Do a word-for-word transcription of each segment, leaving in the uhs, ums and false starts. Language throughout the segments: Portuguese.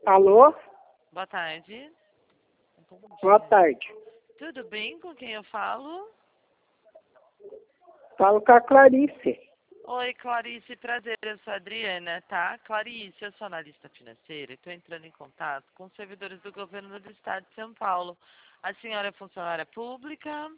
Alô? Boa tarde. Bom Boa dia. tarde. Tudo bem? Com quem eu falo? Falo com a Clarice. Oi, Clarice. Prazer. Eu sou a Adriana, tá? Clarice, eu sou analista financeira e estou entrando em contato com os servidores do governo do estado de São Paulo. A senhora é funcionária pública?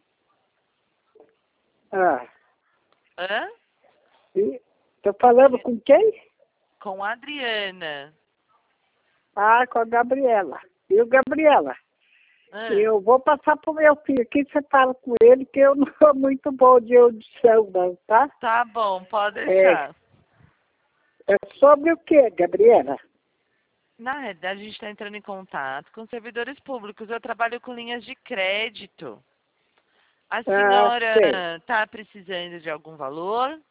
Ah, Hã? estou falando com quem? Com a Adriana. Ah, com a Gabriela. E o Gabriela? Hã? Eu vou passar pro meu filho aqui, você fala com ele, que eu não sou muito bom de audição, não, tá? Tá bom, pode É, deixar. é sobre o quê, Gabriela? Na realidade, a gente está entrando em contato com servidores públicos. Eu trabalho com linhas de crédito. A Ah, sei. senhora está precisando de algum valor?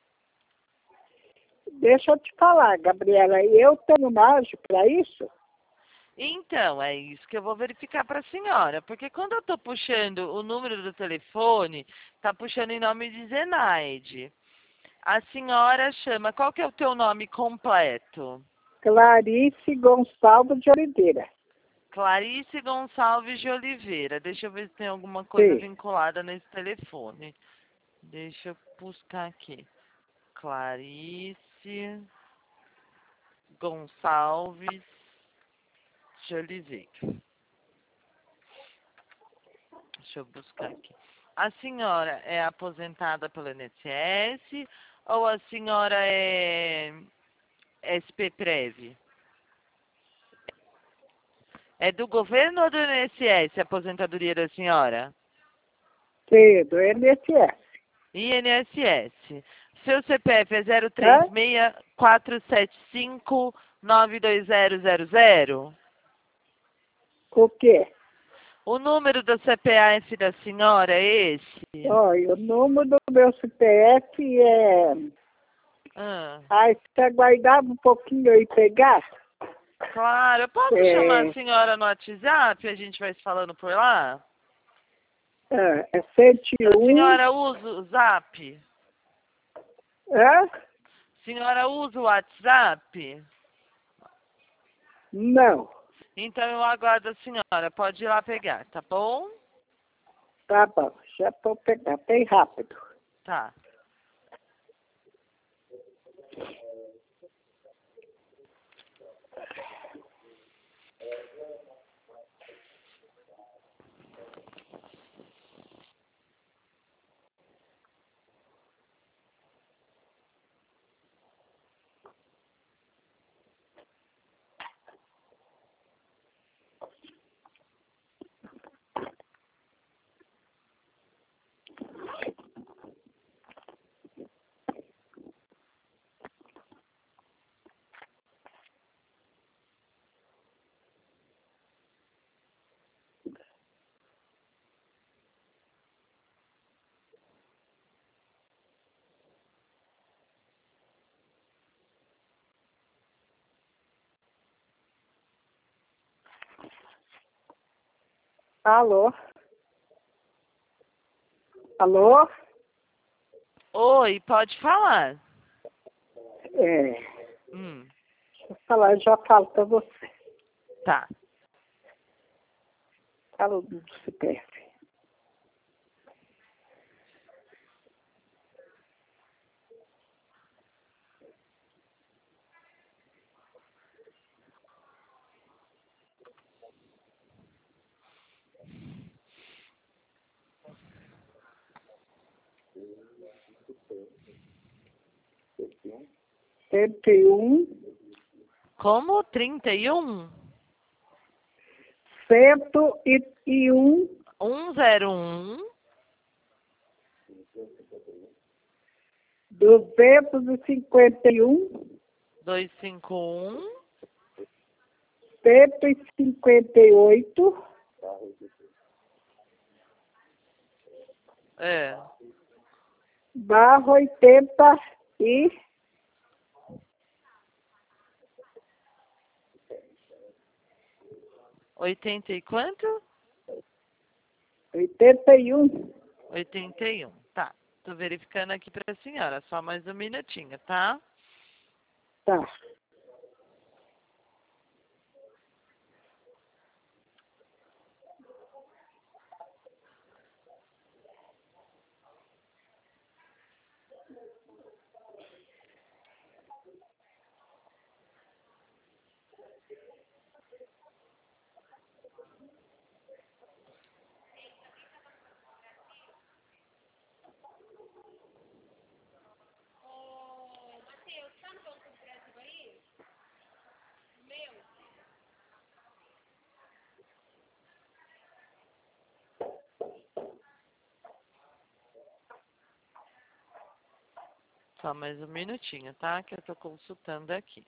Deixa eu te falar, Gabriela, eu tenho margem para isso? Então, é isso que eu vou verificar para a senhora. Porque quando eu estou puxando o número do telefone, está puxando em nome de Zenaide. A senhora chama... Qual que é o teu nome completo? Clarice Gonçalves de Oliveira. Clarice Gonçalves de Oliveira. Deixa eu ver se tem alguma coisa Sim. vinculada nesse telefone. Deixa eu buscar aqui. Clarice Gonçalves de Oliveira. Deixa eu buscar aqui. A senhora é aposentada pelo I N S S ou a senhora é S P Prev? É do governo ou do I N S S a aposentadoria da senhora? Sim, do I N S S. I N S S. Seu C P F é zero três Hã? seis quatro sete cinco nove dois zero zero zero? O quê? O número do C P F da senhora é esse? Olha, o número do meu C P F é... Ah, Aí você aguardava um pouquinho eu ir pegar? claro, eu posso chamar a É, senhora no WhatsApp e a gente vai se falando por lá? é, é cento e A um. senhora usa o Zap? Hã? A senhora usa o WhatsApp? Não. Então eu aguardo a senhora. Pode ir lá pegar, tá bom? Tá bom, já vou pegar bem rápido. Tá. Alô? Alô? Oi, pode falar. É, Hum, deixa eu falar, eu já falo pra você. tá. Fala do C P F. Cento e um, Como? trinta e um? cento e um, um zero um? duzentos e cinquenta e um, dois cinco um? cento e cinquenta e oito, É. barra oitenta e oitenta e quanto? oitenta e um. oitenta e um. Tá. Tô verificando aqui pra senhora. Só mais um minutinho, tá? Tá. Só mais um minutinho, tá? Que eu tô consultando aqui.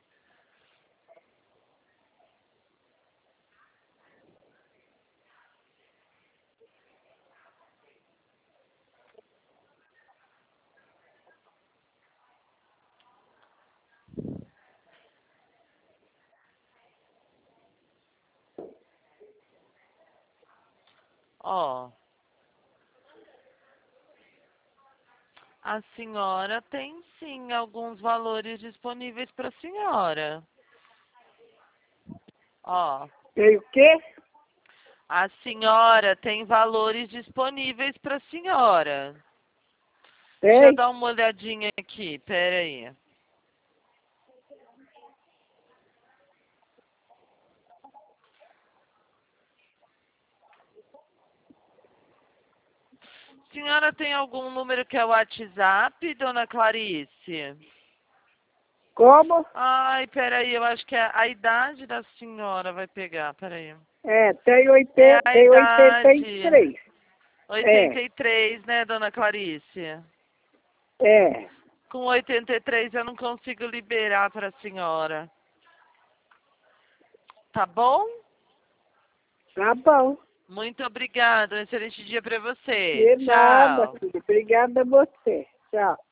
Ó, a senhora tem sim alguns valores disponíveis para a senhora. Ó, Tem o quê? a senhora tem valores disponíveis para a senhora. Deixa eu Tem? dar uma olhadinha aqui, pera aí. Senhora tem algum número que é o WhatsApp, dona Clarice? Como? Ai, peraí, eu acho que é a idade da senhora vai pegar, peraí. É, tem, É oitenta, a tem oitenta e idade. três. oitenta e três, né, dona Clarice? É, Com oitenta e três eu não consigo liberar para a senhora. Tá bom? tá bom. Muito obrigada. Um excelente dia para você. De nada, Tchau. filho. Obrigada a você. Tchau.